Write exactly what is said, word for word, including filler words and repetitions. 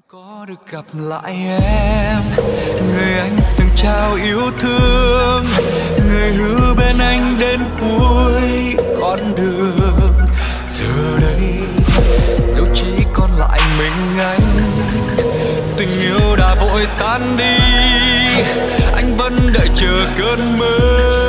Có được gặp lại em, người anh từng trao yêu thương, người hứa bên anh đến cuối con đường. Giờ đây dẫu chỉ còn lại mình anh, tình yêu đã vội tan đi, anh vẫn đợi chờ cơn mơ.